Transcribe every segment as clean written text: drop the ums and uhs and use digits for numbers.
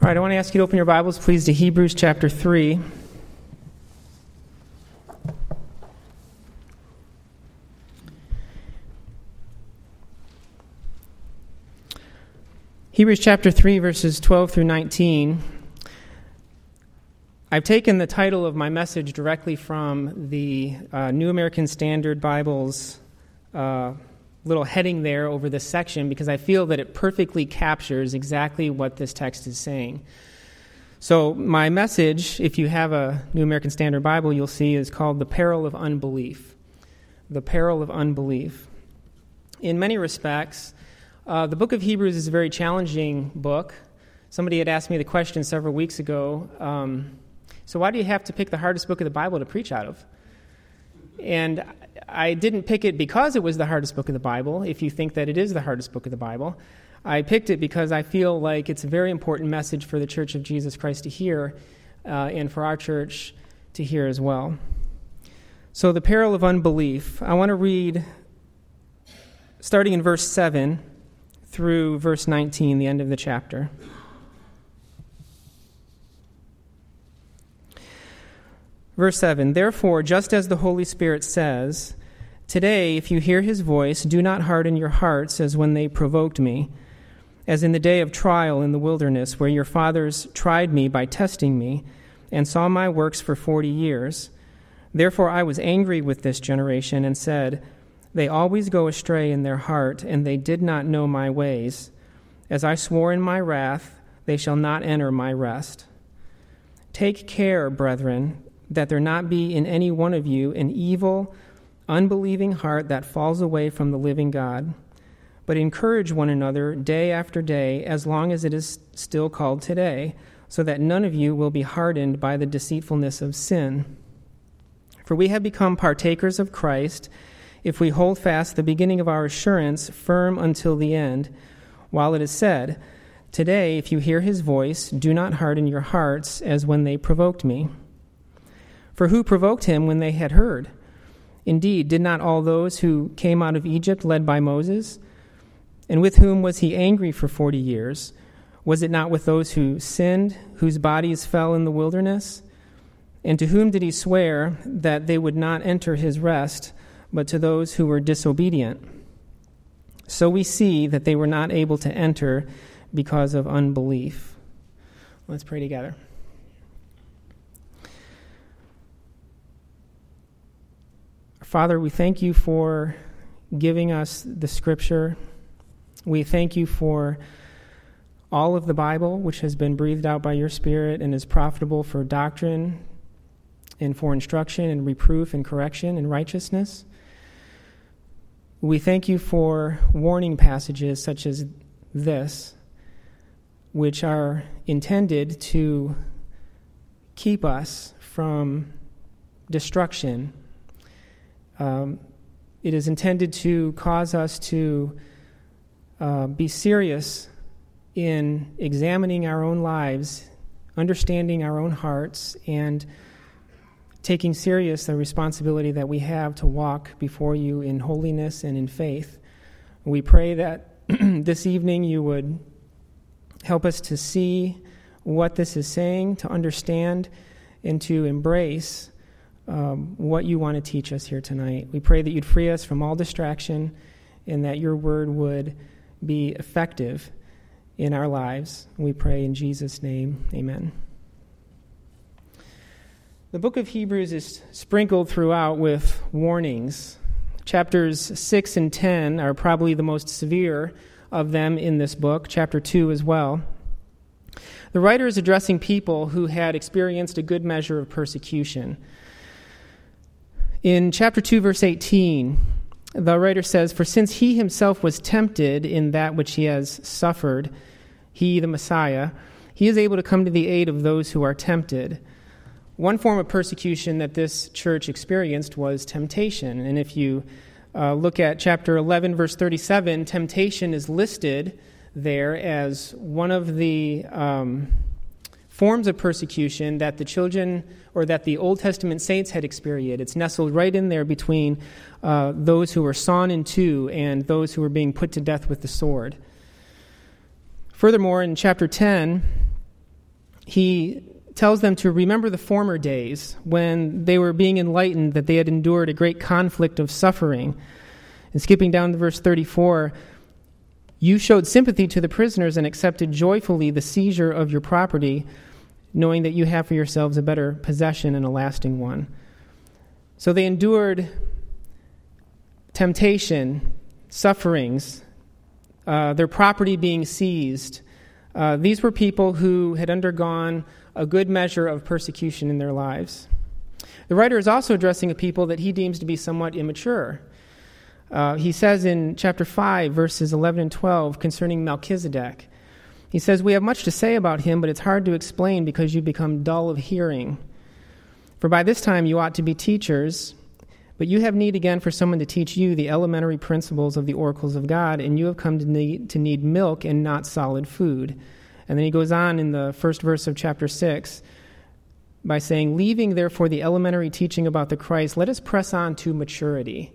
All right, I want to ask you to open your Bibles, please, to Hebrews chapter 3. Hebrews chapter 3, verses 12 through 19. I've taken the title of my message directly from the New American Standard Bible's little heading there over this section because I feel that it perfectly captures exactly what this text is saying. So my message, if you have a New American Standard Bible, you'll see is called The Peril of Unbelief. The Peril of Unbelief. In many respects, the book of Hebrews is a very challenging book. Somebody had asked me the question several weeks ago, so why do you have to pick the hardest book of the Bible to preach out of? And I didn't pick it because it was the hardest book of the Bible, if you think that it is the hardest book of the Bible. I picked it because I feel like it's a very important message for the Church of Jesus Christ to hear, and for our church to hear as well. So the peril of unbelief. I want to read, starting in verse 7 through verse 19, the end of the chapter. Verse 7, "Therefore, just as the Holy Spirit says, 'Today, if you hear his voice, do not harden your hearts as when they provoked me, as in the day of trial in the wilderness, where your fathers tried me by testing me, and saw my works for 40 years. Therefore I was angry with this generation, and said, They always go astray in their heart, and they did not know my ways. As I swore in my wrath, they shall not enter my rest. Take care, brethren, that there not be in any one of you an evil, unbelieving heart that falls away from the living God. But encourage one another day after day, as long as it is still called today, so that none of you will be hardened by the deceitfulness of sin. For we have become partakers of Christ, if we hold fast the beginning of our assurance firm until the end, while it is said, Today, if you hear his voice, do not harden your hearts as when they provoked me. For who provoked him when they had heard? Indeed, did not all those who came out of Egypt led by Moses? And with whom was he angry for 40 years? Was it not with those who sinned, whose bodies fell in the wilderness? And to whom did he swear that they would not enter his rest, but to those who were disobedient? So we see that they were not able to enter because of unbelief." Let's pray together. Father, we thank you for giving us the Scripture. We thank you for all of the Bible, which has been breathed out by your Spirit and is profitable for doctrine and for instruction and reproof and correction and righteousness. We thank you for warning passages such as this, which are intended to keep us from destruction. It is intended to cause us to be serious in examining our own lives, understanding our own hearts, and taking serious the responsibility that we have to walk before you in holiness and in faith. We pray that this evening you would help us to see what this is saying, to understand, and to embrace what you want to teach us here tonight. We pray that you'd free us from all distraction and that your word would be effective in our lives. We pray in Jesus' name, amen. The book of Hebrews is sprinkled throughout with warnings. Chapters 6 and 10 are probably the most severe of them in this book, chapter 2 as well. The writer is addressing people who had experienced a good measure of persecution. In chapter 2, verse 18, the writer says, "For since he himself was tempted in that which he has suffered, he, the Messiah, he is able to come to the aid of those who are tempted." One form of persecution that this church experienced was temptation. And if you look at chapter 11, verse 37, temptation is listed there as one of the forms of persecution that the children or that the Old Testament saints had experienced. It's nestled right in there between those who were sawn in two and those who were being put to death with the sword. Furthermore, in chapter 10, he tells them to remember the former days when they were being enlightened, that they had endured a great conflict of suffering. And skipping down to verse 34, you showed sympathy to the prisoners and accepted joyfully the seizure of your property, knowing that you have for yourselves a better possession and a lasting one. So they endured temptation, sufferings, their property being seized. These were people who had undergone a good measure of persecution in their lives. The writer is also addressing a people that he deems to be somewhat immature. He says in chapter 5, verses 11 and 12, concerning Melchizedek, he says, we have much to say about him, but it's hard to explain because you've become dull of hearing. For by this time you ought to be teachers, but you have need again for someone to teach you the elementary principles of the oracles of God, and you have come to need milk and not solid food. And then he goes on in the first verse of chapter 6 by saying, leaving therefore the elementary teaching about the Christ, let us press on to maturity.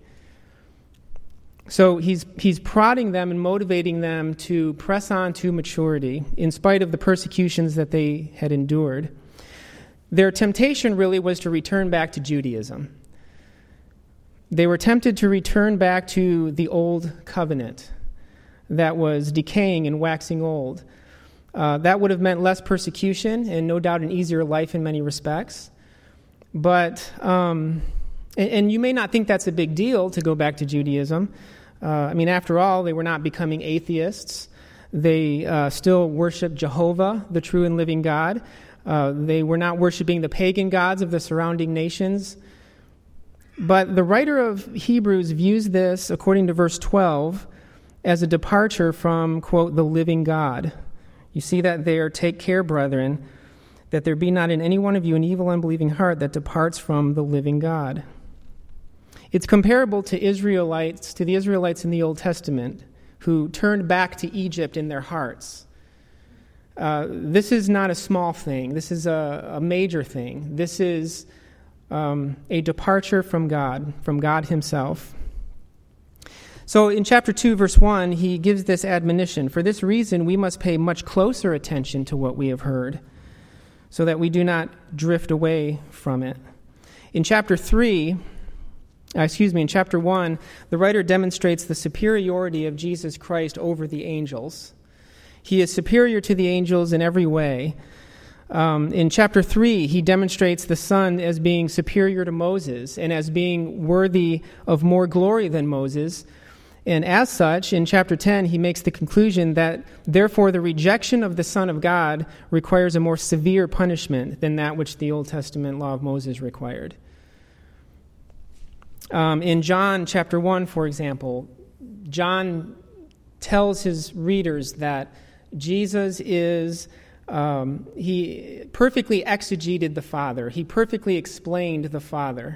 So he's prodding them and motivating them to press on to maturity in spite of the persecutions that they had endured. Their temptation really was to return back to Judaism. They were tempted to return back to the old covenant that was decaying and waxing old. That would have meant less persecution and no doubt an easier life in many respects. But, and you may not think that's a big deal to go back to Judaism. After all, they were not becoming atheists. They still worshiped Jehovah, the true and living God. They were not worshiping the pagan gods of the surrounding nations. But the writer of Hebrews views this, according to verse 12, as a departure from, quote, the living God. You see that there, take care, brethren, that there be not in any one of you an evil, unbelieving heart that departs from the living God. It's comparable to the Israelites in the Old Testament, who turned back to Egypt in their hearts. This is not a small thing. This is a major thing. This is a departure from God himself. So in chapter 2, verse 1, he gives this admonition. For this reason, we must pay much closer attention to what we have heard, so that we do not drift away from it. In chapter 1, the writer demonstrates the superiority of Jesus Christ over the angels. He is superior to the angels in every way. In chapter 3, he demonstrates the Son as being superior to Moses and as being worthy of more glory than Moses. And as such, in chapter 10, he makes the conclusion that, therefore, the rejection of the Son of God requires a more severe punishment than that which the Old Testament law of Moses required. In John chapter 1, for example, John tells his readers that Jesus he perfectly exegeted the Father. He perfectly explained the Father.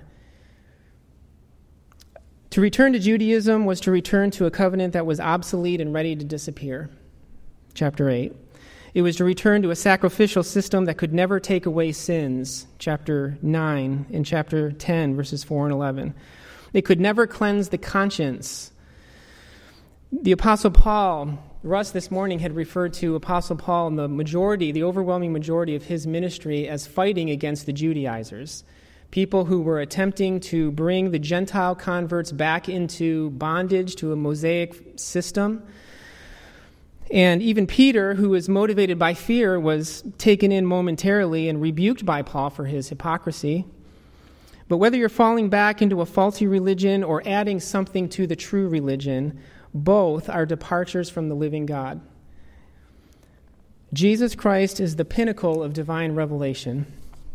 To return to Judaism was to return to a covenant that was obsolete and ready to disappear. Chapter 8. It was to return to a sacrificial system that could never take away sins. Chapter 9 and chapter 10, verses 4 and 11. It could never cleanse the conscience. The Apostle Paul, Russ this morning had referred to Apostle Paul and the overwhelming majority of his ministry as fighting against the Judaizers. People who were attempting to bring the Gentile converts back into bondage to a Mosaic system. And even Peter, who was motivated by fear, was taken in momentarily and rebuked by Paul for his hypocrisy. But whether you're falling back into a faulty religion or adding something to the true religion, both are departures from the living God. Jesus Christ is the pinnacle of divine revelation.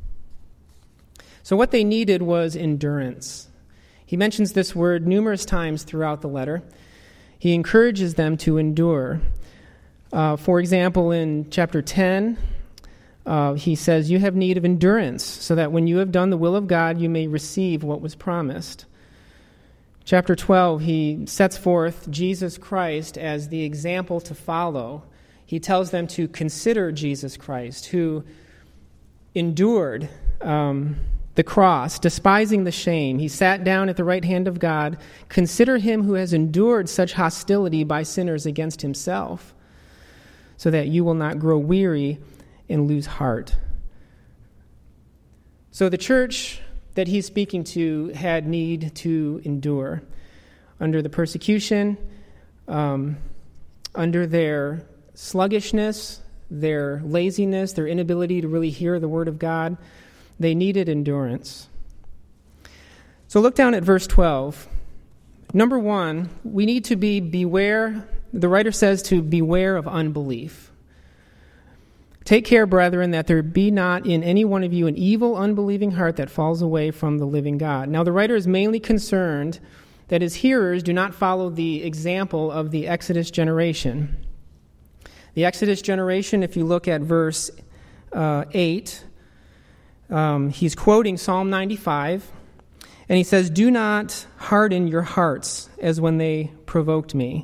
So what they needed was endurance. He mentions this word numerous times throughout the letter. He encourages them to endure. For example, in chapter 10, he says, you have need of endurance, so that when you have done the will of God, you may receive what was promised. Chapter 12, he sets forth Jesus Christ as the example to follow. He tells them to consider Jesus Christ, who endured the cross, despising the shame. He sat down at the right hand of God. Consider him who has endured such hostility by sinners against himself, so that you will not grow weary and lose heart. So the church that he's speaking to had need to endure under the persecution, under their sluggishness, their laziness, their inability to really hear the word of God. They needed endurance. So look down at verse 12. Number one, we need to beware. The writer says to beware of unbelief. Take care, brethren, that there be not in any one of you an evil, unbelieving heart that falls away from the living God. Now, the writer is mainly concerned that his hearers do not follow the example of the Exodus generation. The Exodus generation, if you look at verse 8, he's quoting Psalm 95, and he says, "Do not harden your hearts as when they provoked me."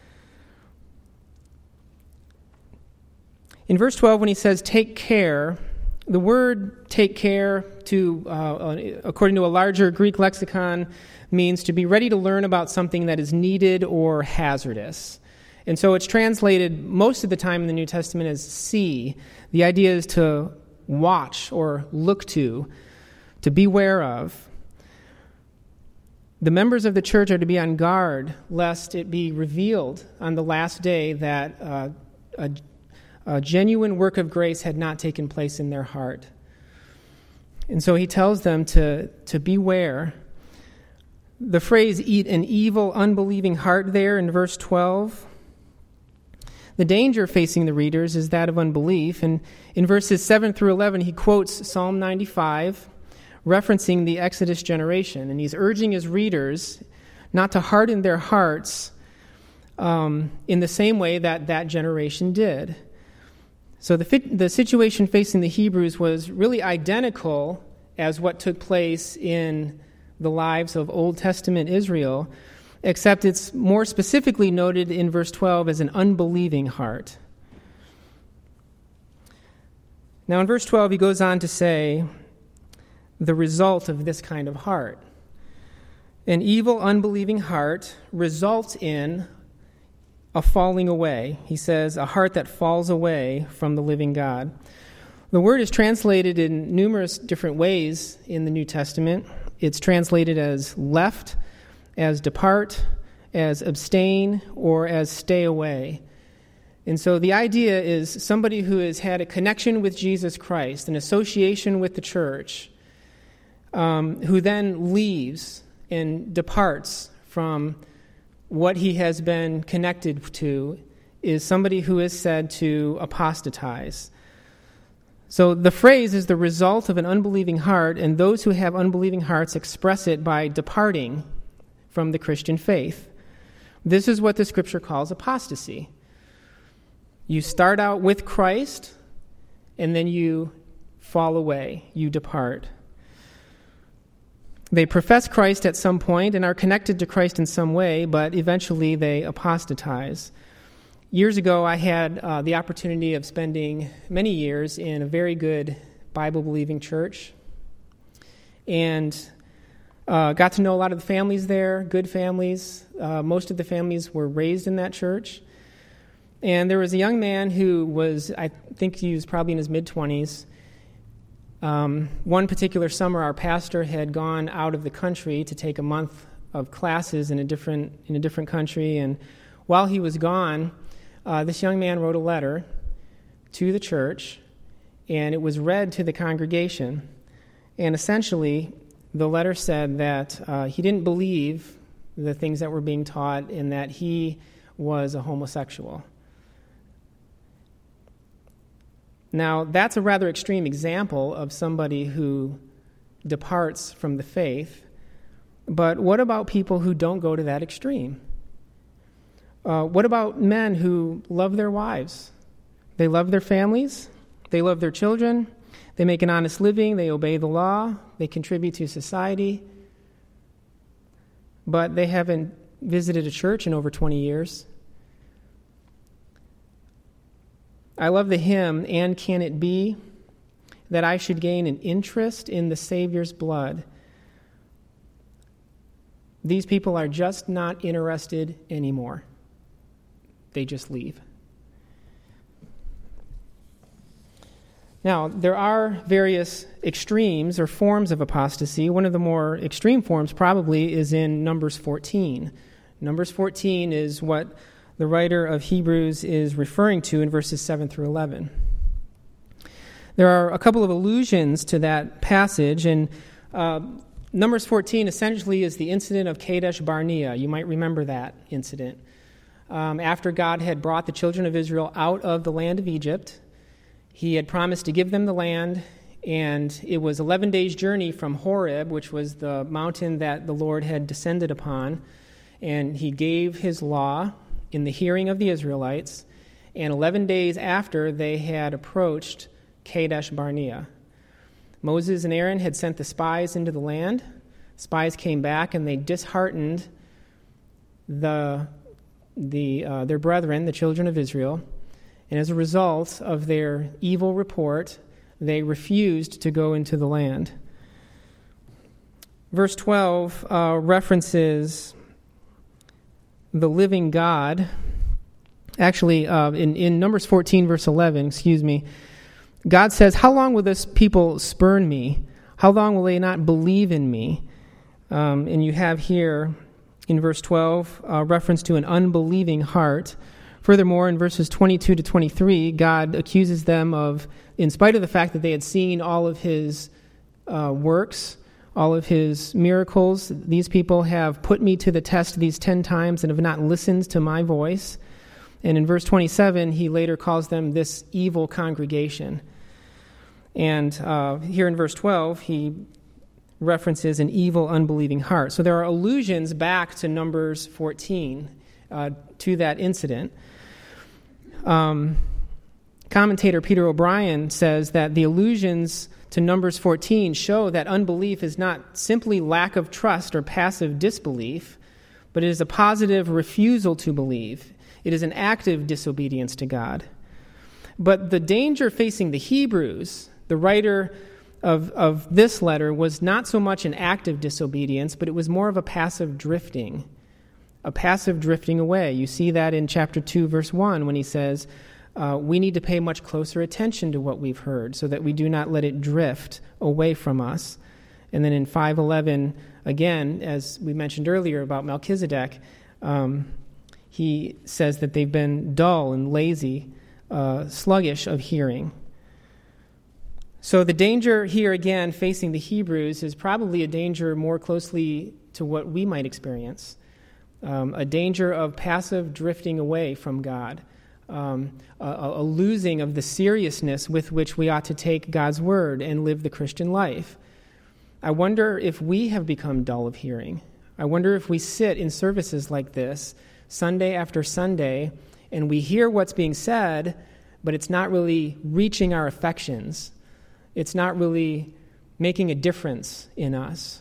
In verse 12, when he says, take care, the word take care, according to a larger Greek lexicon, means to be ready to learn about something that is needed or hazardous. And so it's translated most of the time in the New Testament as see. The idea is to watch or look to beware of. The members of the church are to be on guard lest it be revealed on the last day that a genuine work of grace had not taken place in their heart. And so he tells them to beware. The phrase, eat an evil, unbelieving heart there in verse 12, the danger facing the readers is that of unbelief. And in verses 7 through 11, he quotes Psalm 95, referencing the Exodus generation. And he's urging his readers not to harden their hearts in the same way that generation did. So the situation facing the Hebrews was really identical as what took place in the lives of Old Testament Israel, except it's more specifically noted in verse 12 as an unbelieving heart. Now in verse 12 he goes on to say the result of this kind of heart. An evil, unbelieving heart results in a falling away. He says, a heart that falls away from the living God. The word is translated in numerous different ways in the New Testament. It's translated as left, as depart, as abstain, or as stay away. And so the idea is somebody who has had a connection with Jesus Christ, an association with the church, who then leaves and departs from what he has been connected to, is somebody who is said to apostatize. So the phrase is the result of an unbelieving heart, and those who have unbelieving hearts express it by departing from the Christian faith. This is what the Scripture calls apostasy. You start out with Christ, and then you fall away, you depart. They profess Christ at some point and are connected to Christ in some way, but eventually they apostatize. Years ago, I had the opportunity of spending many years in a very good Bible-believing church, and got to know a lot of the families there, good families. Most of the families were raised in that church. And there was a young man who was, I think he was probably in his mid-20s. One particular summer, our pastor had gone out of the country to take a month of classes in a different country, and while he was gone, this young man wrote a letter to the church, and it was read to the congregation. And essentially, the letter said that he didn't believe the things that were being taught and that he was a homosexual. Now, that's a rather extreme example of somebody who departs from the faith, but what about people who don't go to that extreme? What about men who love their wives? They love their families, they love their children, they make an honest living, they obey the law, they contribute to society, but they haven't visited a church in over 20 years. I love the hymn, "And Can It Be That I Should Gain an Interest in the Savior's Blood?" These people are just not interested anymore. They just leave. Now, there are various extremes or forms of apostasy. One of the more extreme forms probably is in Numbers 14. Numbers 14 is what the writer of Hebrews is referring to in verses 7 through 11. There are a couple of allusions to that passage, and Numbers 14 essentially is the incident of Kadesh Barnea. You might remember that incident. After God had brought the children of Israel out of the land of Egypt, He had promised to give them the land, and it was 11 days' journey from Horeb, which was the mountain that the Lord had descended upon, and He gave His law in the hearing of the Israelites, and 11 days after they had approached Kadesh Barnea. Moses and Aaron had sent the spies into the land. Spies came back, and they disheartened their brethren, the children of Israel. And as a result of their evil report, they refused to go into the land. Verse 12 references the living God. Actually, in Numbers 14, verse 11, God says, "How long will this people spurn me? How long will they not believe in me?" And you have here in verse 12 reference to an unbelieving heart. Furthermore, in verses 22 to 23, God accuses them of, in spite of the fact that they had seen all of His works, all of His miracles, these people have put me to the test these 10 times and have not listened to my voice. And in verse 27, He later calls them this evil congregation. And here in verse 12, He references an evil, unbelieving heart. So there are allusions back to Numbers 14 to that incident. Commentator Peter O'Brien says that the allusions to Numbers 14 show that unbelief is not simply lack of trust or passive disbelief, but it is a positive refusal to believe. It is an active disobedience to God. But the danger facing the Hebrews, the writer of this letter, was not so much an active disobedience, but it was more of a passive drifting away. You see that in chapter 2, verse 1, when he says, we need to pay much closer attention to what we've heard so that we do not let it drift away from us. And then in 5:11, again, as we mentioned earlier about Melchizedek, he says that they've been dull and lazy, sluggish of hearing. So the danger here, again, facing the Hebrews is probably a danger more closely to what we might experience. A danger of passive drifting away from God, a losing of the seriousness with which we ought to take God's word and live the Christian life. I wonder if we have become dull of hearing. I wonder if we sit in services like this, Sunday after Sunday, and we hear what's being said, but it's not really reaching our affections. It's not really making a difference in us.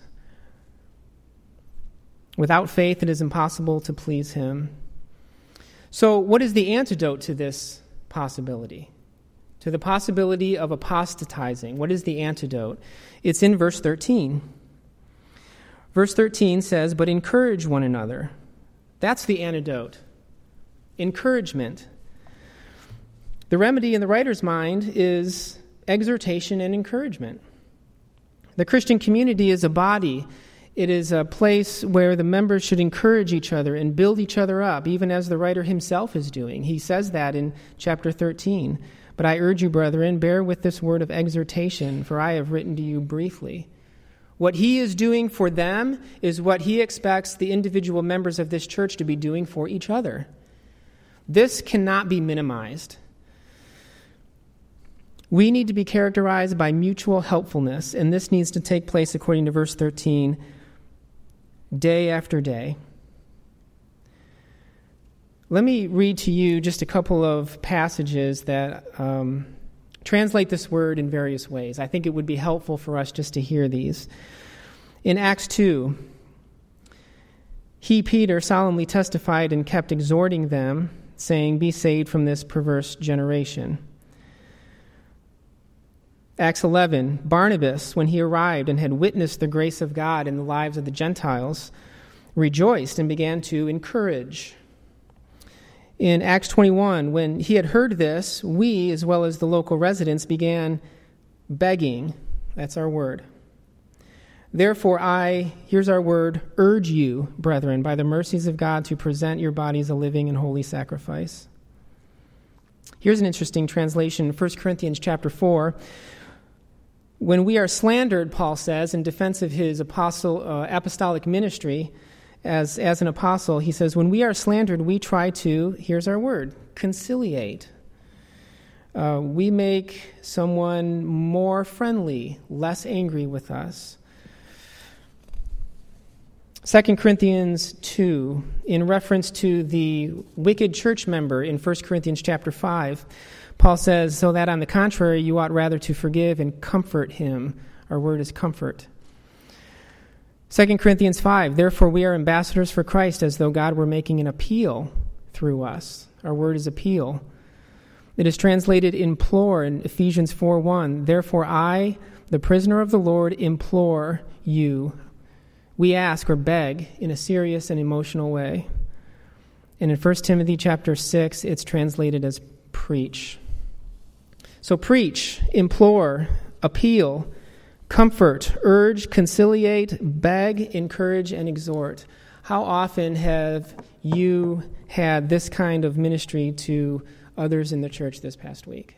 Without faith, it is impossible to please Him. So what is the antidote to this possibility? To the possibility of apostatizing? What is the antidote? It's in verse 13. Verse 13 says, "But encourage one another." That's the antidote. Encouragement. The remedy in the writer's mind is exhortation and encouragement. The Christian community is a body. It is a place where the members should encourage each other and build each other up, even as the writer himself is doing. He says that in chapter 13. "But I urge you, brethren, bear with this word of exhortation, for I have written to you briefly." What he is doing for them is what he expects the individual members of this church to be doing for each other. This cannot be minimized. We need to be characterized by mutual helpfulness, and this needs to take place, according to verse 13, day after day. Let me read to you just a couple of passages that translate this word in various ways. I think it would be helpful for us just to hear these. In Acts 2, he, Peter, solemnly testified and kept exhorting them, saying, "Be saved from this perverse generation." Acts 11, Barnabas, when he arrived and had witnessed the grace of God in the lives of the Gentiles, rejoiced and began to encourage. In Acts 21, when he had heard this, we, as well as the local residents, began begging. That's our word. Therefore here's our word, urge you, brethren, by the mercies of God, to present your bodies a living and holy sacrifice. Here's an interesting translation, 1 Corinthians chapter 4. When we are slandered, Paul says, in defense of his apostolic ministry, as an apostle, he says, when we are slandered, we try to, here's our word, conciliate. We make someone more friendly, less angry with us. 2 Corinthians 2, in reference to the wicked church member in 1 Corinthians chapter 5, Paul says, so that on the contrary, you ought rather to forgive and comfort him. Our word is comfort. 2 Corinthians 5, therefore we are ambassadors for Christ, as though God were making an appeal through us. Our word is appeal. It is translated implore in Ephesians 4:1. Therefore I, the prisoner of the Lord, implore you. We ask or beg in a serious and emotional way. And in 1 Timothy chapter 6, it's translated as preach. So preach, implore, appeal, comfort, urge, conciliate, beg, encourage, and exhort. How often have you had this kind of ministry to others in the church this past week?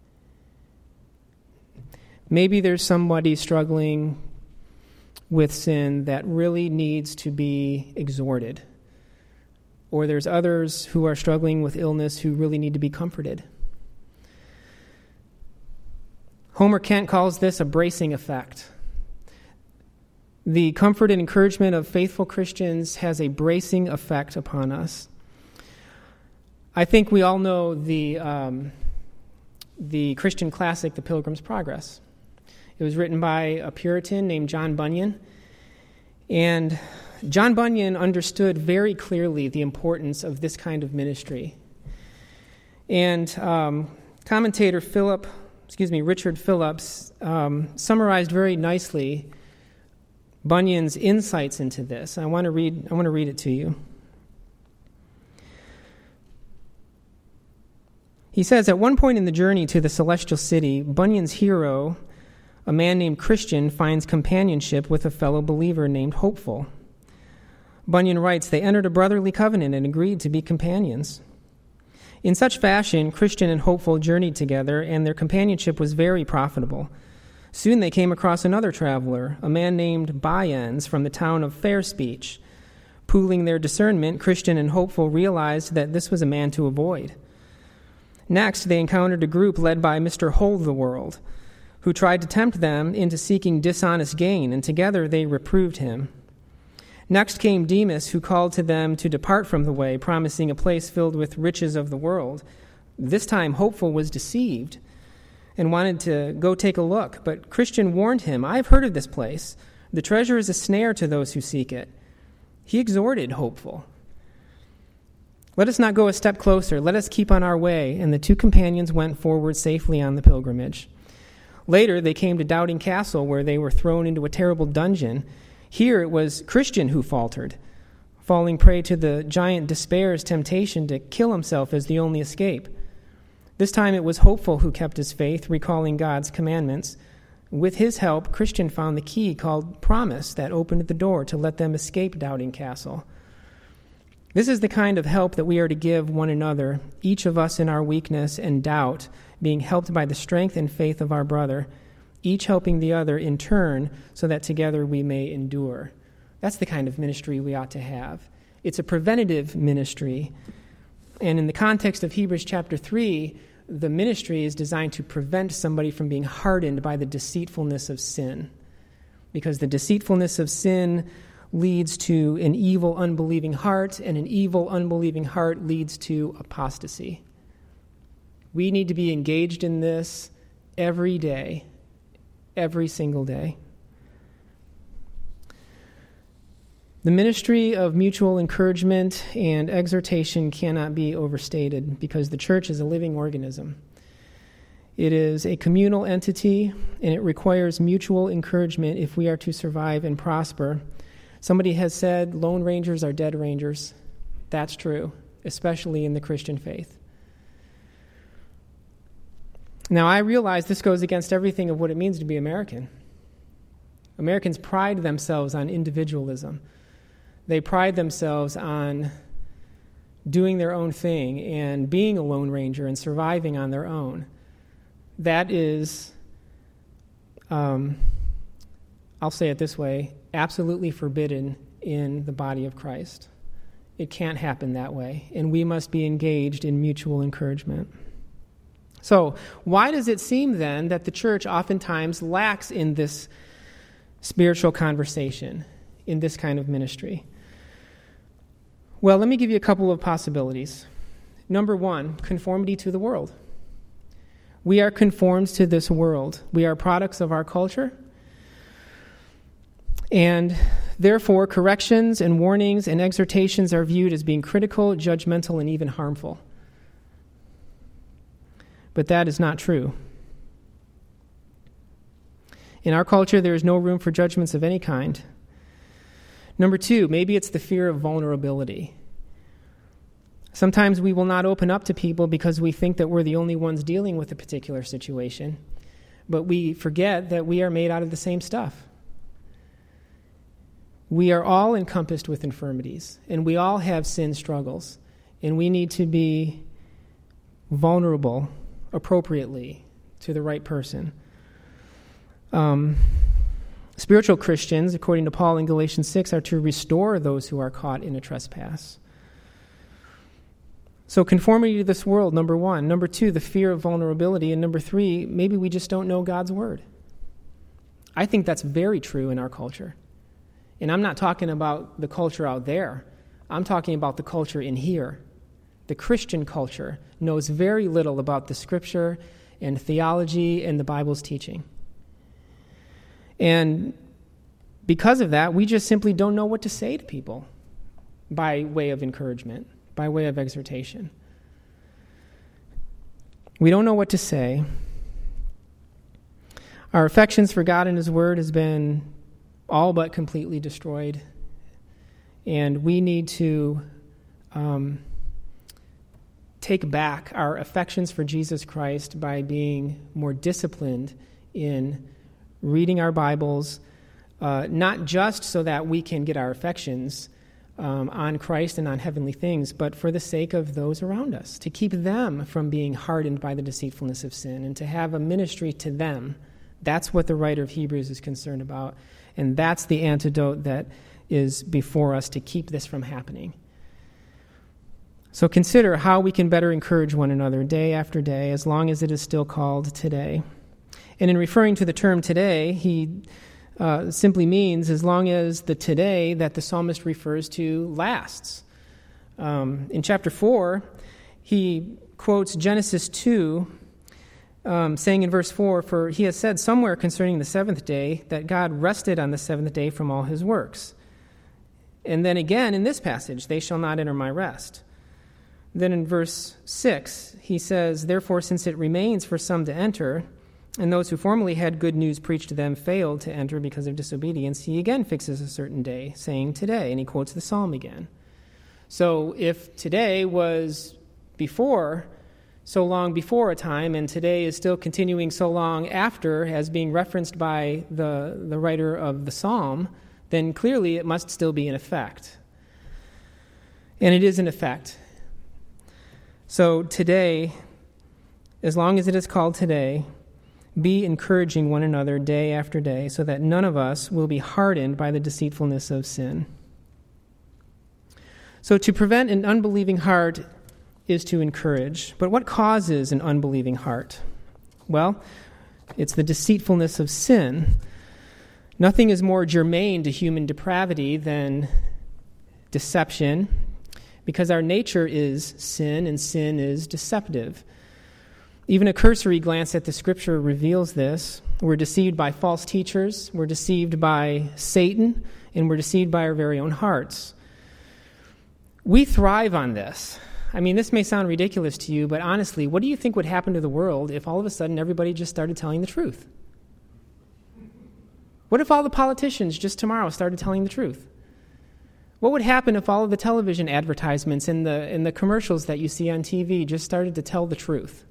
Maybe there's somebody struggling with sin that really needs to be exhorted. Or there's others who are struggling with illness who really need to be comforted. Homer Kent calls this a bracing effect. The comfort and encouragement of faithful Christians has a bracing effect upon us. I think we all know the Christian classic, The Pilgrim's Progress. It was written by a Puritan named John Bunyan. And John Bunyan understood very clearly the importance of this kind of ministry. And commentator Richard Phillips summarized very nicely Bunyan's insights into this. I want to read it to you. He says, at one point in the journey to the celestial city, Bunyan's hero, a man named Christian, finds companionship with a fellow believer named Hopeful. Bunyan writes, they entered a brotherly covenant and agreed to be companions. In such fashion, Christian and Hopeful journeyed together, and their companionship was very profitable. Soon they came across another traveler, a man named Byends from the town of Fair Speech. Pooling their discernment, Christian and Hopeful realized that this was a man to avoid. Next, they encountered a group led by Mr. Hold-the-World, who tried to tempt them into seeking dishonest gain, and together they reproved him. Next came Demas, who called to them to depart from the way, promising a place filled with riches of the world. This time, Hopeful was deceived and wanted to go take a look, but Christian warned him, I've heard of this place. The treasure is a snare to those who seek it. He exhorted Hopeful. Let us not go a step closer. Let us keep on our way. And the two companions went forward safely on the pilgrimage. Later, they came to Doubting Castle, where they were thrown into a terrible dungeon. Here it was Christian who faltered, falling prey to the giant Despair's temptation to kill himself as the only escape. This time it was Hopeful who kept his faith, recalling God's commandments. With his help, Christian found the key called Promise that opened the door to let them escape Doubting Castle. This is the kind of help that we are to give one another, each of us in our weakness and doubt, being helped by the strength and faith of our brother, each helping the other in turn, so that together we may endure. That's the kind of ministry we ought to have. It's a preventative ministry. And in the context of Hebrews chapter 3, the ministry is designed to prevent somebody from being hardened by the deceitfulness of sin. Because the deceitfulness of sin leads to an evil, unbelieving heart, and an evil, unbelieving heart leads to apostasy. We need to be engaged in this every day, every single day. The ministry of mutual encouragement and exhortation cannot be overstated because the church is a living organism. It is a communal entity, and it requires mutual encouragement if we are to survive and prosper. Somebody has said, Lone Rangers are dead Rangers. That's true. especially in the Christian faith. Now, I realize this goes against everything of what it means to be American. Americans pride themselves on individualism. They pride themselves on doing their own thing and being a lone ranger and surviving on their own. That is, I'll say it this way, absolutely forbidden in the body of Christ. It can't happen that way, and we must be engaged in mutual encouragement. So, why does it seem then that the church oftentimes lacks in this spiritual conversation, in this kind of ministry? Well, let me give you a couple of possibilities. Number one, conformity to the world. We are conformed to this world. We are products of our culture. And therefore, corrections and warnings and exhortations are viewed as being critical, judgmental, and even harmful. But that is not true. In our culture, there is no room for judgments of any kind. Number two, maybe it's the fear of vulnerability. Sometimes we will not open up to people because we think that we're the only ones dealing with a particular situation, but we forget that we are made out of the same stuff. We are all encompassed with infirmities, and we all have sin struggles, and we need to be vulnerable appropriately to the right person. Spiritual Christians, according to Paul in Galatians 6, are to restore those who are caught in a trespass. So conformity to this world, number one. Number two, the fear of vulnerability. And number three, maybe we just don't know God's word. I think that's very true in our culture. And I'm not talking about the culture out there. I'm talking about the culture in here. The Christian culture knows very little about the Scripture and theology and the Bible's teaching. And because of that, we just simply don't know what to say to people by way of encouragement, by way of exhortation. We don't know what to say. Our affections for God and His Word has been all but completely destroyed. And we need to take back our affections for Jesus Christ by being more disciplined in reading our Bibles, not just so that we can get our affections on Christ and on heavenly things, but for the sake of those around us, to keep them from being hardened by the deceitfulness of sin and to have a ministry to them. That's what the writer of Hebrews is concerned about, and that's the antidote that is before us to keep this from happening. So consider how we can better encourage one another day after day, as long as it is still called today. And in referring to the term today, he simply means as long as the today that the psalmist refers to lasts. In chapter 4, he quotes Genesis 2, saying in verse 4, "For he has said somewhere concerning the seventh day that God rested on the seventh day from all his works." And then again in this passage, "They shall not enter my rest." Then in verse 6, he says, "Therefore, since it remains for some to enter, and those who formerly had good news preached to them failed to enter because of disobedience," he again fixes a certain day, saying today, and he quotes the psalm again. So if today was before, so long before a time, and today is still continuing so long after, as being referenced by the writer of the psalm, then clearly it must still be in effect. And it is in effect. So today, as long as it is called today, be encouraging one another day after day so that none of us will be hardened by the deceitfulness of sin. So to prevent an unbelieving heart is to encourage. But what causes an unbelieving heart? Well, it's the deceitfulness of sin. Nothing is more germane to human depravity than deception, because our nature is sin, and sin is deceptive. Even a cursory glance at the Scripture reveals this. We're deceived by false teachers, we're deceived by Satan, and we're deceived by our very own hearts. We thrive on this. I mean, this may sound ridiculous to you, but honestly, what do you think would happen to the world if all of a sudden everybody just started telling the truth? What if all the politicians just tomorrow started telling the truth? What would happen if all of the television advertisements and the commercials that you see on TV just started to tell the truth?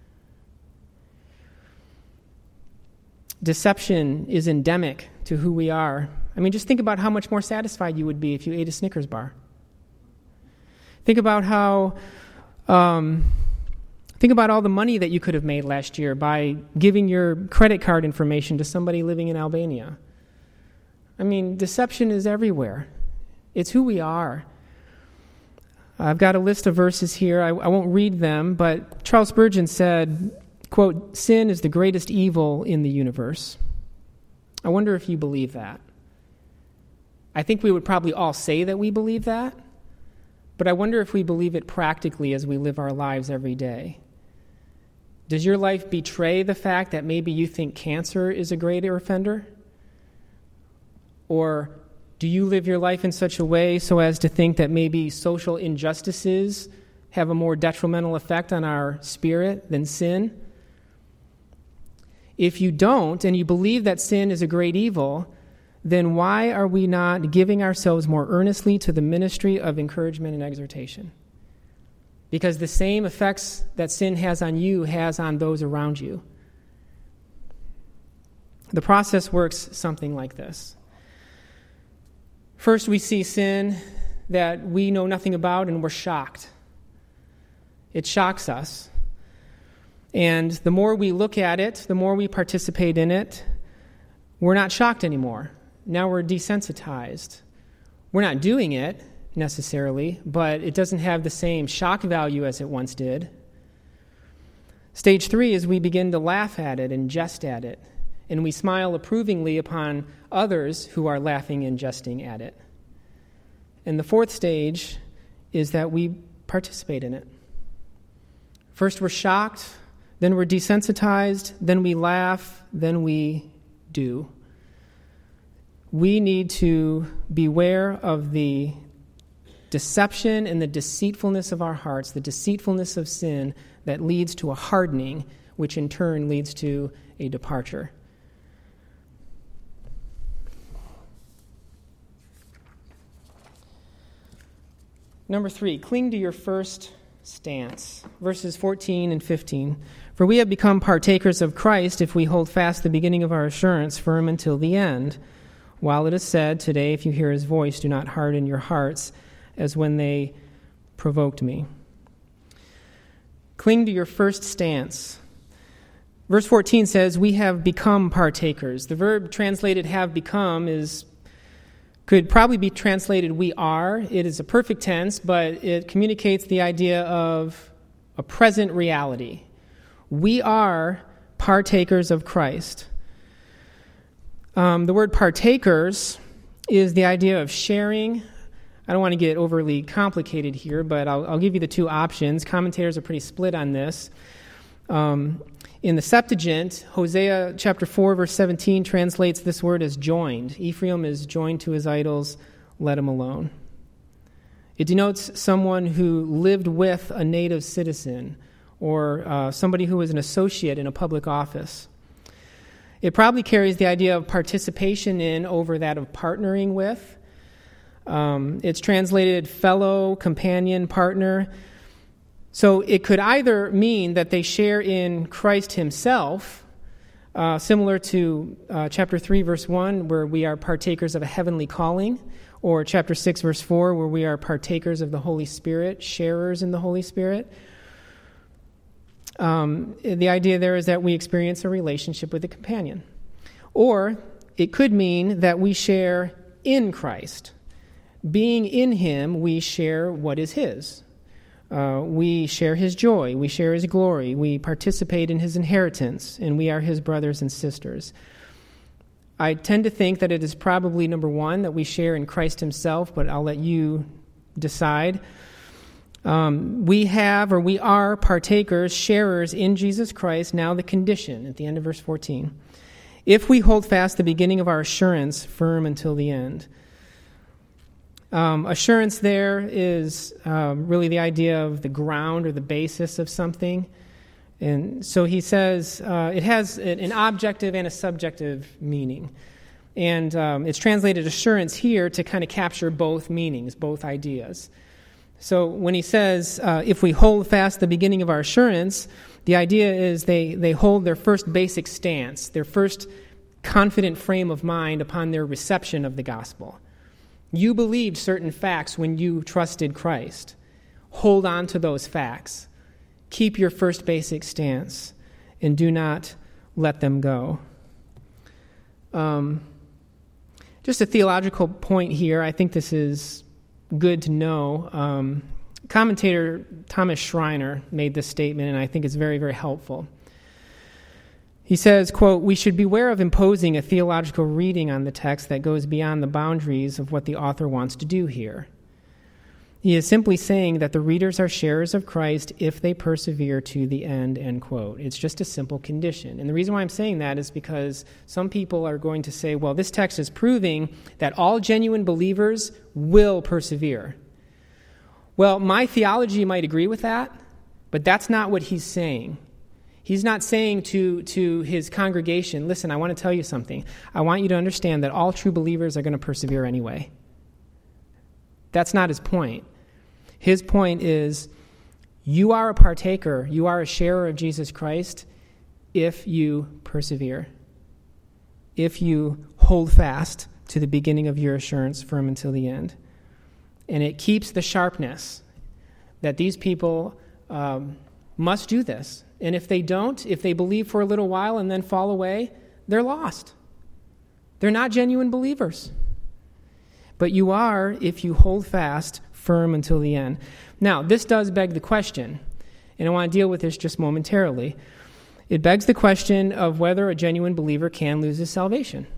Deception is endemic to who we are. I mean, just think about how much more satisfied you would be if you ate a Snickers bar. Think about think about all the money that you could have made last year by giving your credit card information to somebody living in Albania. I mean, deception is everywhere. It's who we are. I've got a list of verses here. I won't read them, but Charles Spurgeon said, quote, "Sin is the greatest evil in the universe." I wonder if you believe that. I think we would probably all say that we believe that, but I wonder if we believe it practically as we live our lives every day. Does your life betray the fact that maybe you think cancer is a greater offender? Or do you live your life in such a way so as to think that maybe social injustices have a more detrimental effect on our spirit than sin? If you don't, and you believe that sin is a great evil, then why are we not giving ourselves more earnestly to the ministry of encouragement and exhortation? Because the same effects that sin has on you has on those around you. The process works something like this. First, we see sin that we know nothing about, and we're shocked. It shocks us. And the more we look at it, the more we participate in it, we're not shocked anymore. Now we're desensitized. We're not doing it necessarily, but it doesn't have the same shock value as it once did. Stage 3 is we begin to laugh at it and jest at it, and we smile approvingly upon others who are laughing and jesting at it. And the 4th stage is that we participate in it. First we're shocked, then we're desensitized, then we laugh, then we do. We need to beware of the deception and the deceitfulness of our hearts, the deceitfulness of sin that leads to a hardening, which in turn leads to a departure. Number 3, cling to your first stance. Verses 14 and 15. "For we have become partakers of Christ if we hold fast the beginning of our assurance firm until the end. While it is said, 'Today, if you hear his voice, do not harden your hearts as when they provoked me.'" Cling to your first stance. Verse 14 says, "We have become partakers." The verb translated "have become" could probably be translated "we are." It is a perfect tense, but it communicates the idea of a present reality. We are partakers of Christ. The word partakers is the idea of sharing. I don't want to get overly complicated here, but I'll give you the two options. Commentators are pretty split on this. In the Septuagint, Hosea chapter 4, verse 17 translates this word as joined. Ephraim is joined to his idols, let him alone. It denotes someone who lived with a native citizen or somebody who was an associate in a public office. It probably carries the idea of participation in over that of partnering with. It's translated fellow, companion, partner. So it could either mean that they share in Christ himself, similar to chapter 3, verse 1, where we are partakers of a heavenly calling, or chapter 6, verse 4, where we are partakers of the Holy Spirit, sharers in the Holy Spirit. The idea there is that we experience a relationship with a companion. Or it could mean that we share in Christ. Being in him, we share what is his. We share his joy. We share his glory. We participate in his inheritance, and we are his brothers and sisters. I tend to think that it is probably, number one, that we share in Christ himself, but I'll let you decide. We are partakers, sharers in Jesus Christ. Now the condition at the end of verse 14. If we hold fast the beginning of our assurance firm until the end. Assurance there is really the idea of the ground or the basis of something. And so he says it has an objective and a subjective meaning. And it's translated assurance here to kind of capture both meanings, both ideas. So when he says, if we hold fast the beginning of our assurance, the idea is they hold their first basic stance, their first confident frame of mind upon their reception of the gospel. You believed certain facts when you trusted Christ. Hold on to those facts. Keep your first basic stance and do not let them go. Just a theological point here. I think this is good to know. Commentator Thomas Schreiner made this statement, and I think it's very, very helpful. He says, quote, "We should beware of imposing a theological reading on the text that goes beyond the boundaries of what the author wants to do here. He is simply saying that the readers are sharers of Christ if they persevere to the end," end quote. It's just a simple condition. And the reason why I'm saying that is because some people are going to say, well, this text is proving that all genuine believers will persevere. Well, my theology might agree with that, but that's not what he's saying. He's not saying to his congregation, listen, I want to tell you something. I want you to understand that all true believers are going to persevere anyway. That's not his point. His point is, you are a partaker, you are a sharer of Jesus Christ if you persevere, if you hold fast to the beginning of your assurance firm until the end. And it keeps the sharpness that these people must do this. And if they don't, if they believe for a little while and then fall away, they're lost. They're not genuine believers. But you are if you hold fast firm until the end. Now, this does beg the question, and I want to deal with this just momentarily. It begs the question of whether a genuine believer can lose his salvation.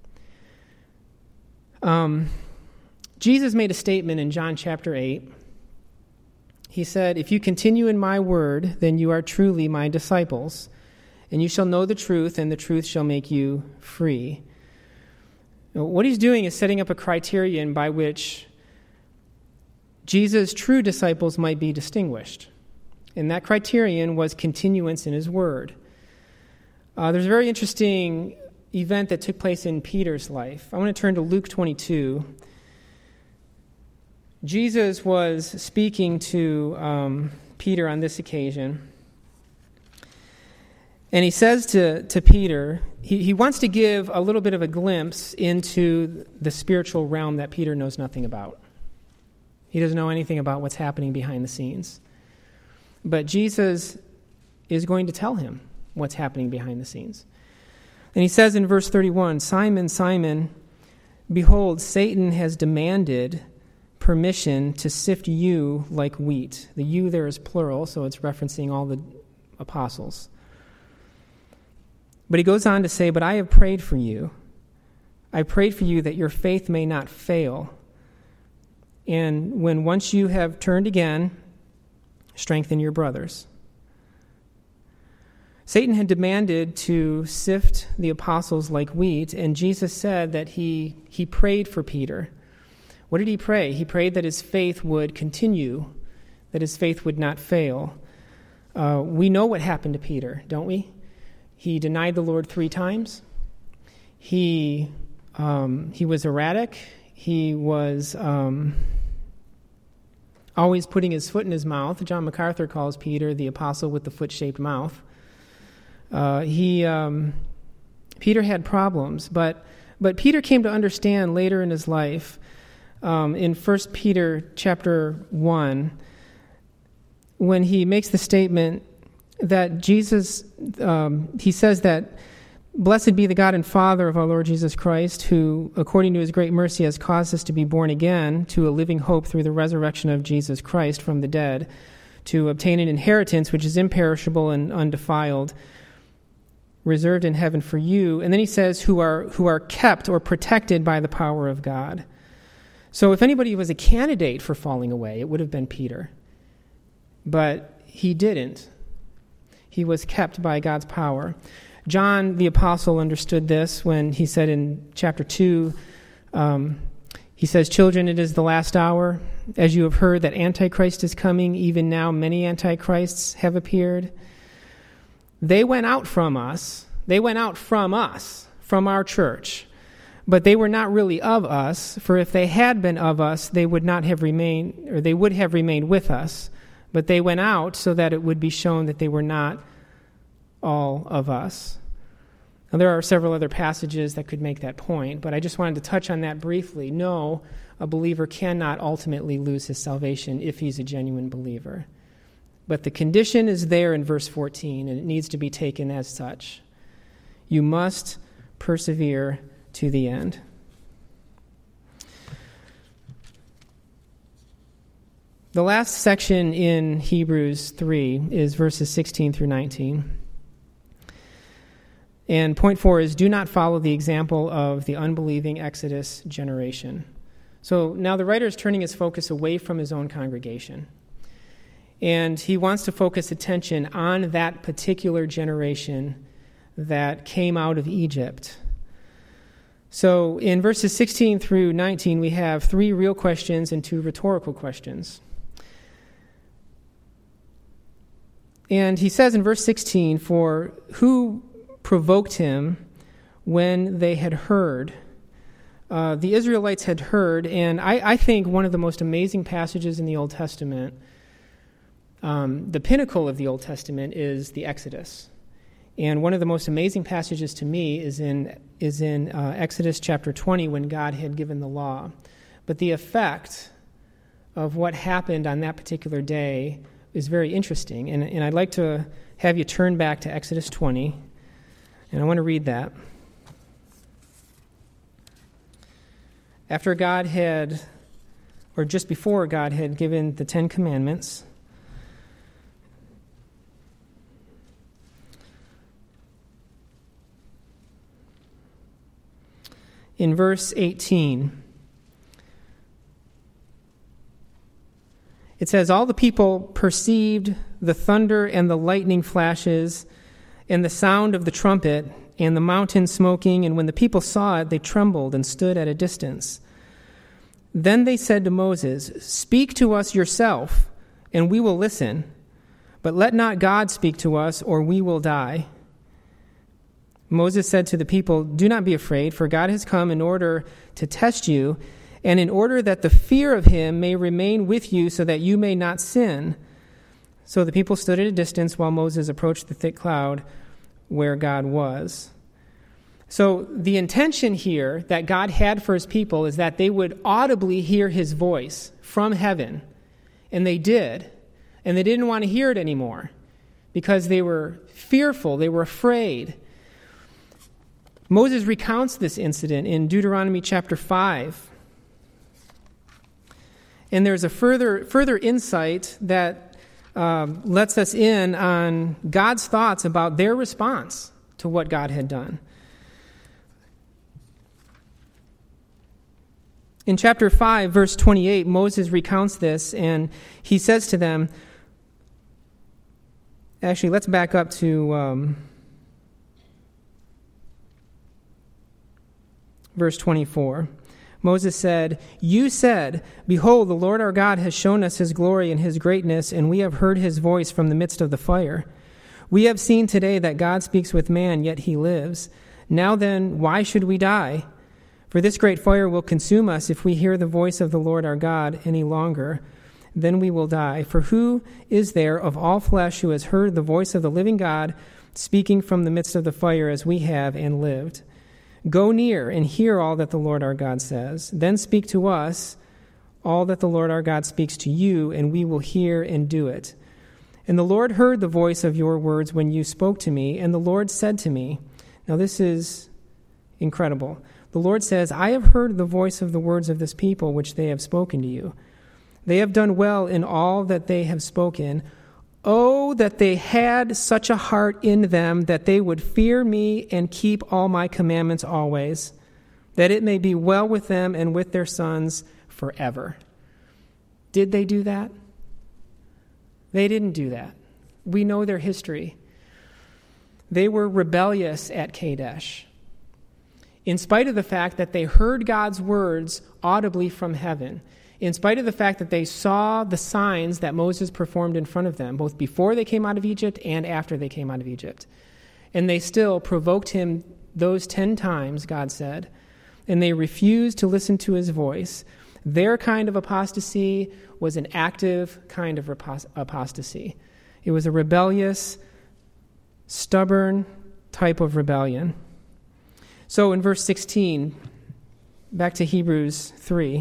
Jesus made a statement in John chapter 8. He said, "If you continue in my word, then you are truly my disciples, and you shall know the truth, and the truth shall make you free." What he's doing is setting up a criterion by which Jesus' true disciples might be distinguished. And that criterion was continuance in his word. There's a very interesting event that took place in Peter's life. I want to turn to Luke 22. Jesus was speaking to Peter on this occasion. And he says to Peter, he wants to give a little bit of a glimpse into the spiritual realm that Peter knows nothing about. He doesn't know anything about what's happening behind the scenes. But Jesus is going to tell him what's happening behind the scenes. And he says in verse 31, "Simon, Simon, behold, Satan has demanded permission to sift you like wheat." The you there is plural, so it's referencing all the apostles. But he goes on to say, "But I have prayed for you. I prayed for you that your faith may not fail. And when once you have turned again, strengthen your brothers." Satan had demanded to sift the apostles like wheat, and Jesus said that he prayed for Peter. What did he pray? He prayed that his faith would continue, that his faith would not fail. We know what happened to Peter, don't we? He denied the Lord 3 times. He was erratic. He was always putting his foot in his mouth. John MacArthur calls Peter the apostle with the foot-shaped mouth. Peter had problems, but Peter came to understand later in his life, in 1 Peter chapter 1, when he makes the statement that Jesus, he says that, "Blessed be the God and Father of our Lord Jesus Christ, who, according to his great mercy, has caused us to be born again to a living hope through the resurrection of Jesus Christ from the dead, to obtain an inheritance which is imperishable and undefiled, reserved in heaven for you." And then he says, who are kept or protected by the power of God. So if anybody was a candidate for falling away, it would have been Peter. But he didn't. He was kept by God's power. John the apostle understood this when he said in chapter 2, he says, "Children, it is the last hour. As you have heard that Antichrist is coming, even now many Antichrists have appeared. They went out from us, from our church, But they were not really of us, for if they had been of us, they would not have remained, or they would have remained with us. But they went out so that it would be shown that they were not all of us. Now, there are several other passages that could make that point, but I just wanted to touch on that briefly. No, a believer cannot ultimately lose his salvation if he's a genuine believer. But the condition is there in verse 14, and it needs to be taken as such. You must persevere to the end. The last section in Hebrews 3 is verses 16 through 19. And point 4 is, do not follow the example of the unbelieving Exodus generation. So now the writer is turning his focus away from his own congregation. And he wants to focus attention on that particular generation that came out of Egypt. So in verses 16 through 19, we have 3 real questions and 2 rhetorical questions. And he says in verse 16, for who provoked him when they had heard? The Israelites had heard, and I think one of the most amazing passages in the Old Testament, the pinnacle of the Old Testament, is the Exodus. And one of the most amazing passages to me is in Exodus chapter 20, when God had given the law. But the effect of what happened on that particular day is very interesting. And I'd like to have you turn back to Exodus 20, and I want to read that. After God had, or just before God had given the 10 Commandments, in verse 18, it says, all the people perceived the thunder and the lightning flashes and the sound of the trumpet and the mountain smoking, and when the people saw it, they trembled and stood at a distance. Then they said to Moses, speak to us yourself, and we will listen, but let not God speak to us, or we will die. Moses said to the people, do not be afraid, for God has come in order to test you, and in order that the fear of him may remain with you, so that you may not sin. So the people stood at a distance while Moses approached the thick cloud where God was. So the intention here that God had for his people is that they would audibly hear his voice from heaven. And they did. And they didn't want to hear it anymore because they were fearful, they were afraid. Moses recounts this incident in Deuteronomy chapter 5. And there's a further insight that lets us in on God's thoughts about their response to what God had done. In chapter 5, verse 28, Moses recounts this, and he says to them, actually, let's back up to verse 24. Moses said, you said, behold, the Lord our God has shown us his glory and his greatness, and we have heard his voice from the midst of the fire. We have seen today that God speaks with man, yet he lives. Now then, why should we die? For this great fire will consume us if we hear the voice of the Lord our God any longer. Then we will die. For who is there of all flesh who has heard the voice of the living God speaking from the midst of the fire as we have and lived? Go near and hear all that the Lord our God says. Then speak to us all that the Lord our God speaks to you, and we will hear and do it. And the Lord heard the voice of your words when you spoke to me, and the Lord said to me, now this is incredible. The Lord says, I have heard the voice of the words of this people which they have spoken to you. They have done well in all that they have spoken. Oh, that they had such a heart in them that they would fear me and keep all my commandments always, that it may be well with them and with their sons forever. Did they do that? They didn't do that. We know their history. They were rebellious at Kadesh. In spite of the fact that they heard God's words audibly from heaven, in spite of the fact that they saw the signs that Moses performed in front of them, both before they came out of Egypt and after they came out of Egypt. And they still provoked him those 10 times, God said. and they refused to listen to his voice. Their kind of apostasy was an active kind of apostasy. It was a rebellious, stubborn type of rebellion. So in verse 16, back to Hebrews 3.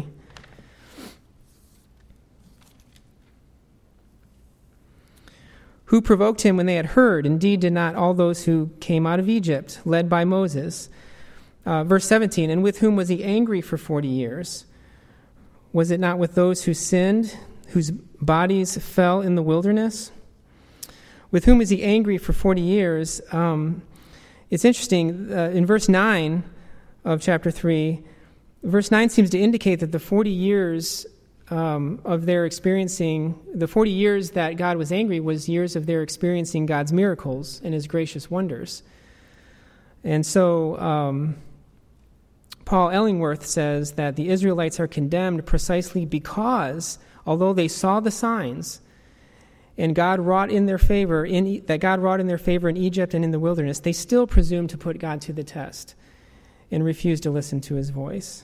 Who provoked him when they had heard? Indeed, did not all those who came out of Egypt, led by Moses? Verse 17, and with whom was he angry for 40 years? Was it not with those who sinned, whose bodies fell in the wilderness? With whom is he angry for 40 years? It's interesting, in verse 9 of chapter 3, verse 9 seems to indicate that the 40 years of their experiencing, the 40 years that God was angry was years of their experiencing God's miracles and his gracious wonders. And so Paul Ellingworth says that the Israelites are condemned precisely because, although they saw the signs, and God wrought in their favor, in Egypt and in the wilderness, they still presumed to put God to the test and refused to listen to his voice.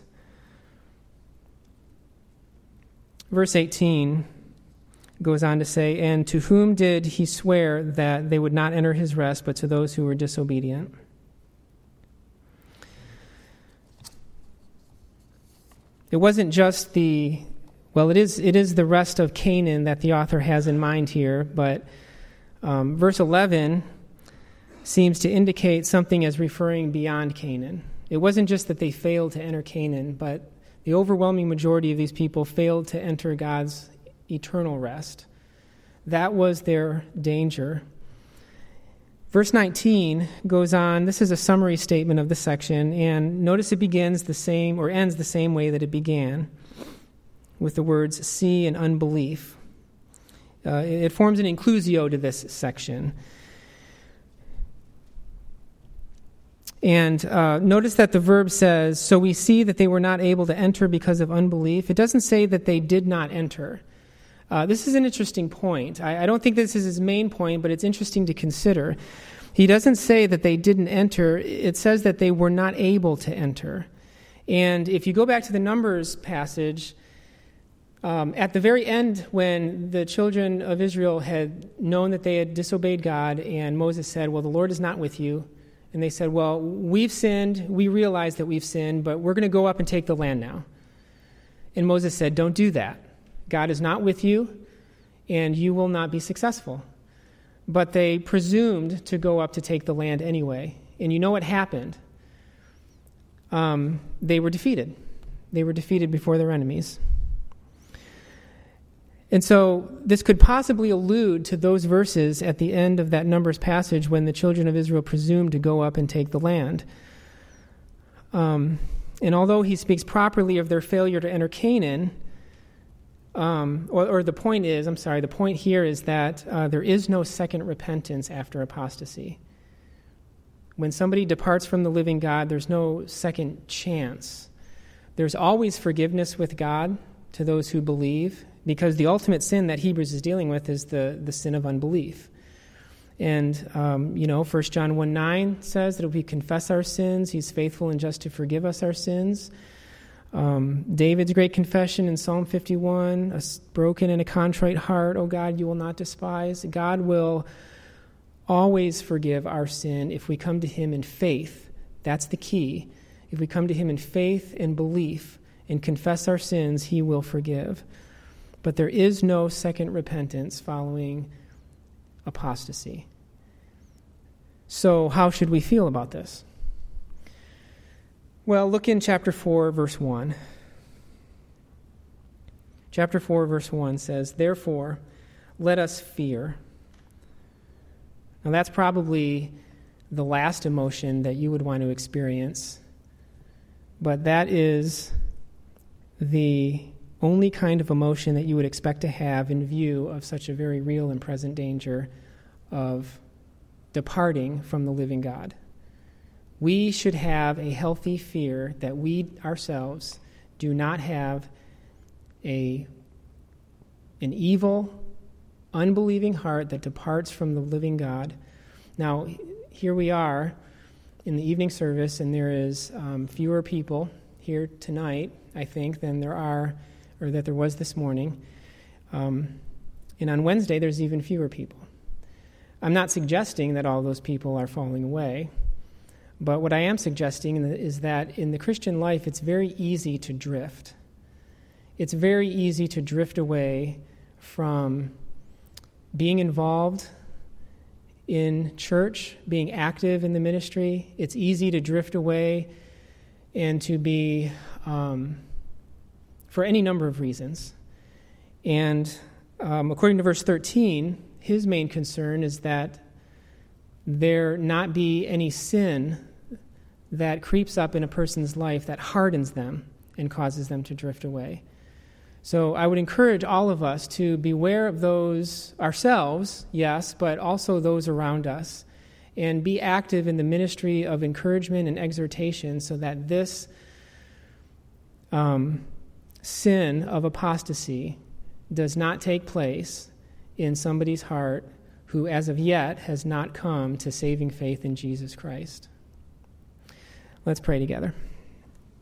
Verse 18 goes on to say, and to whom did he swear that they would not enter his rest, but to those who were disobedient? It wasn't just it is the rest of Canaan that the author has in mind here, but verse 11 seems to indicate something as referring beyond Canaan. It wasn't just that they failed to enter Canaan, but the overwhelming majority of these people failed to enter God's eternal rest. That was their danger. Verse 19 goes on. This is a summary statement of the section, and notice it begins the same or ends the same way that it began, with the words see and unbelief. It forms an inclusio to this section. And notice that the verb says, so we see that they were not able to enter because of unbelief. It doesn't say that they did not enter. This is an interesting point. I don't think this is his main point, but it's interesting to consider. He doesn't say that they didn't enter. It says that they were not able to enter. And if you go back to the Numbers passage, at the very end, when the children of Israel had known that they had disobeyed God, and Moses said, well, the Lord is not with you. And they said, well, we've sinned. We realize that we've sinned, but we're going to go up and take the land now. And Moses said, don't do that. God is not with you, and you will not be successful. But they presumed to go up to take the land anyway. And you know what happened? They were defeated. They were defeated before their enemies. And so this could possibly allude to those verses at the end of that Numbers passage when the children of Israel presumed to go up and take the land. And although he speaks properly of their failure to enter Canaan, the point here is that there is no second repentance after apostasy. When somebody departs from the living God, there's no second chance. There's always forgiveness with God to those who believe, because the ultimate sin that Hebrews is dealing with is the sin of unbelief. And, 1 John 1:9 says that if we confess our sins, he's faithful and just to forgive us our sins. David's great confession in Psalm 51, a broken and a contrite heart, O God, you will not despise. God will always forgive our sin if we come to him in faith. That's the key. If we come to him in faith and belief and confess our sins, he will forgive. But there is no second repentance following apostasy. So how should we feel about this? Well, look in chapter 4, verse 1. Chapter 4, verse 1 says, therefore, let us fear. Now that's probably the last emotion that you would want to experience, but that is the only kind of emotion that you would expect to have in view of such a very real and present danger of departing from the living God. We should have a healthy fear that we ourselves do not have an evil, unbelieving heart that departs from the living God. Now, here we are in the evening service, and there is fewer people here tonight, I think, than there was this morning. And on Wednesday, there's even fewer people. I'm not suggesting that all those people are falling away, but what I am suggesting is that in the Christian life, it's very easy to drift. It's very easy to drift away from being involved in church, being active in the ministry. It's easy to drift away and to be, for any number of reasons. And according to verse 13, his main concern is that there not be any sin that creeps up in a person's life that hardens them and causes them to drift away. So I would encourage all of us to beware of those ourselves, yes, but also those around us, and be active in the ministry of encouragement and exhortation so that this sin of apostasy does not take place in somebody's heart who as of yet has not come to saving faith in Jesus Christ. Let's pray together.